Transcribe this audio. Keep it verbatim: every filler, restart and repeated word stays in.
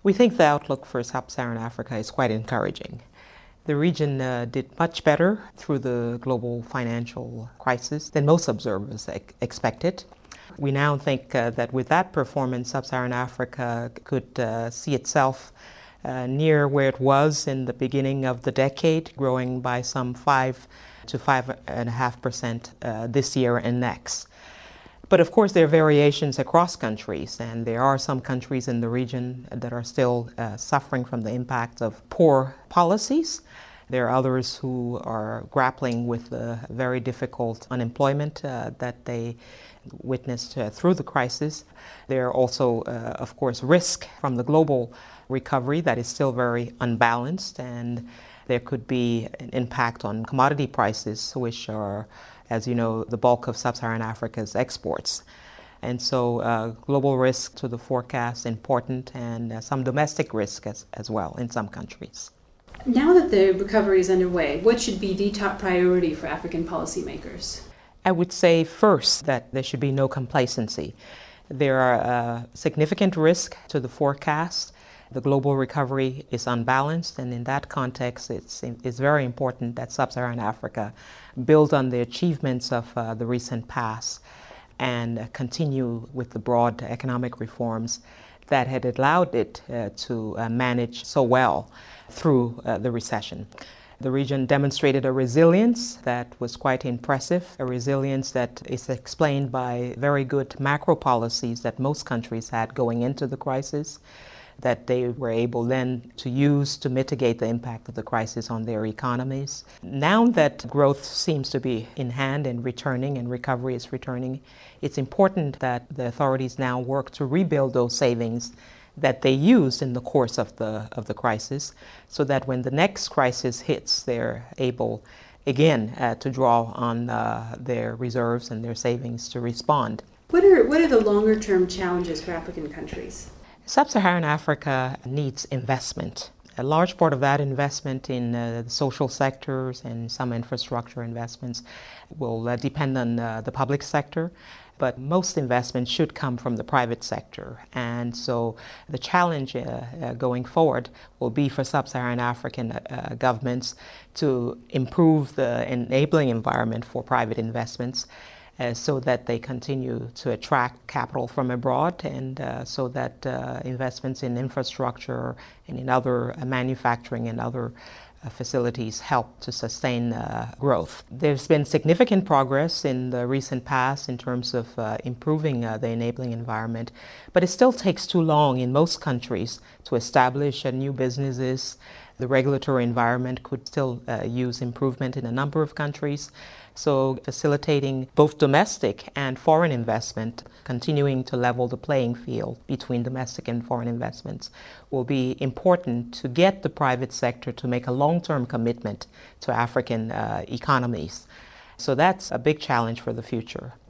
We think the outlook for sub-Saharan Africa is quite encouraging. The region uh, did much better through the global financial crisis than most observers ex- expected. We now think uh, that with that performance, sub-Saharan Africa could uh, see itself uh, near where it was in the beginning of the decade, growing by some five to five and a half percent uh, this year and next. But of course, there are variations across countries, and there are some countries in the region that are still uh, suffering from the impact of poor policies. There are others who are grappling with the very difficult unemployment uh, that they witnessed uh, through the crisis. There are also, uh, of course, risk from the global recovery that is still very unbalanced, and there could be an impact on commodity prices, which are, as you know, the bulk of sub-Saharan Africa's exports. And so uh, global risk to the forecast important, and uh, some domestic risk as, as well in some countries. Now that the recovery is underway, what should be the top priority for African policymakers? I would say first that there should be no complacency. There are uh, significant risks to the forecast. The global recovery is unbalanced, and in that context, it's, it's very important that sub-Saharan Africa build on the achievements of uh, the recent past and uh, continue with the broad economic reforms that had allowed it uh, to uh, manage so well through uh, the recession. The region demonstrated a resilience that was quite impressive, a resilience that is explained by very good macro policies that most countries had going into the crisis, that they were able then to use to mitigate the impact of the crisis on their economies. Now that growth seems to be in hand and returning, and recovery is returning, it's important that the authorities now work to rebuild those savings that they used in the course of the of the crisis, so that when the next crisis hits, they're able again uh, to draw on uh, their reserves and their savings to respond. What are what are the longer term challenges for African countries? Sub-Saharan Africa needs investment. A large part of that investment in uh, the social sectors and some infrastructure investments will uh, depend on uh, the public sector, but most investment should come from the private sector. And so the challenge uh, uh, going forward will be for sub-Saharan African uh, governments to improve the enabling environment for private investments, Uh, so that they continue to attract capital from abroad, and uh, so that uh, investments in infrastructure and in other uh, manufacturing and other uh, facilities help to sustain uh, growth. There's been significant progress in the recent past in terms of uh, improving uh, the enabling environment, but it still takes too long in most countries to establish uh, new businesses. The regulatory environment could still uh, use improvement in a number of countries. So facilitating both domestic and foreign investment, continuing to level the playing field between domestic and foreign investments, will be important to get the private sector to make a long-term commitment to African uh, economies. So that's a big challenge for the future.